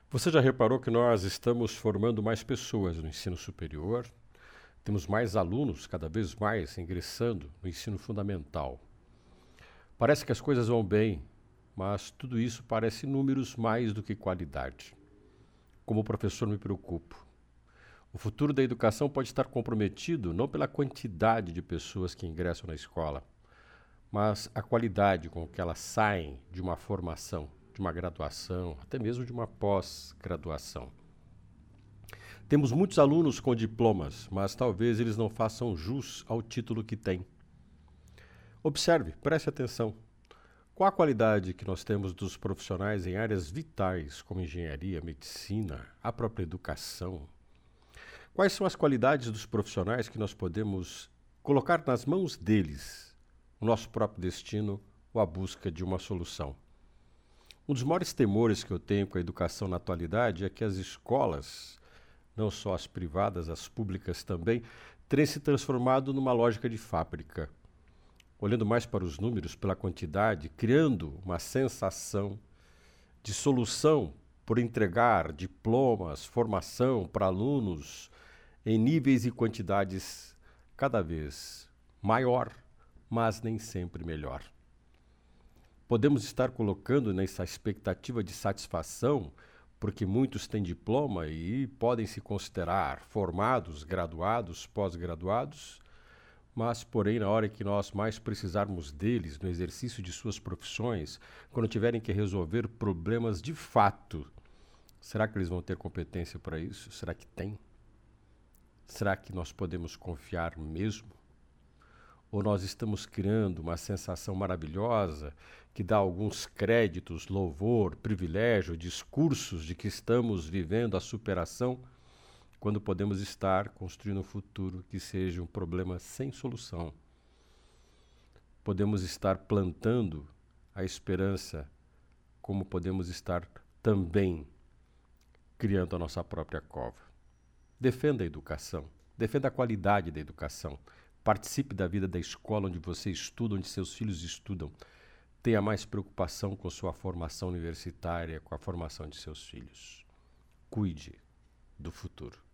Você já reparou que nós estamos formando mais pessoas no ensino superior? Temos mais alunos, cada vez mais, ingressando no ensino fundamental. Parece que as coisas vão bem, mas tudo isso parece números mais do que qualidade. Como professor, me preocupo. O futuro da educação pode estar comprometido não pela quantidade de pessoas que ingressam na escola, mas a qualidade com que elas saem de uma formação, de uma graduação, até mesmo de uma pós-graduação. Temos muitos alunos com diplomas, mas talvez eles não façam jus ao título que têm. Observe, preste atenção. Qual a qualidade que nós temos dos profissionais em áreas vitais, como engenharia, medicina, a própria educação? Quais são as qualidades dos profissionais que nós podemos colocar nas mãos deles o nosso próprio destino ou a busca de uma solução? Um dos maiores temores que eu tenho com a educação na atualidade é que as escolas, não só as privadas, as públicas também, terem se transformado numa lógica de fábrica. Olhando mais para os números, pela quantidade, criando uma sensação de solução por entregar diplomas, formação para alunos em níveis e quantidades cada vez maior, mas nem sempre melhor. Podemos estar colocando nessa expectativa de satisfação, porque muitos têm diploma e podem se considerar formados, graduados, pós-graduados, mas, porém, na hora que nós mais precisarmos deles no exercício de suas profissões, quando tiverem que resolver problemas de fato, será que eles vão ter competência para isso? Será que tem? Será que nós podemos confiar mesmo? Ou nós estamos criando uma sensação maravilhosa que dá alguns créditos, louvor, privilégio, discursos de que estamos vivendo a superação, quando podemos estar construindo um futuro que seja um problema sem solução? Podemos estar plantando a esperança, como podemos estar também criando a nossa própria cova. Defenda a educação, defenda a qualidade da educação. Participe da vida da escola onde você estuda, onde seus filhos estudam. Tenha mais preocupação com sua formação universitária, com a formação de seus filhos. Cuide do futuro.